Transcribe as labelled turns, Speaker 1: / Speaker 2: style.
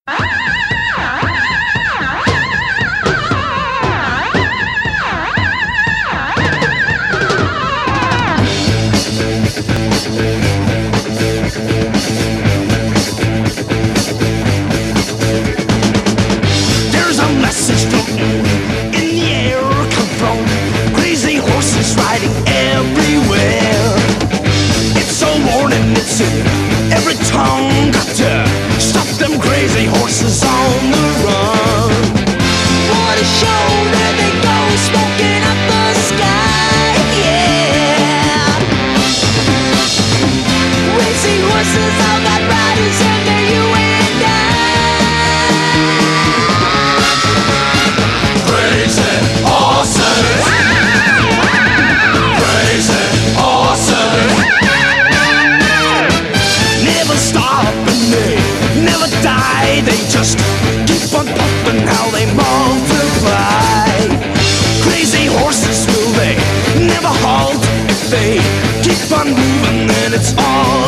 Speaker 1: There's a message floating in the air, come from crazy horses riding everywhere. It's a warning, it's in every tongue. Got to stop them crazy horses on the run.
Speaker 2: What a show, there they go, smoking up the sky, yeah. Racing horses, all got riders, and they're you and I.
Speaker 1: Crazy horses, crazy horses, never stop and they never die. They just keep on pumping how they multiply. Crazy horses, will they never halt? If they keep on moving, then it's all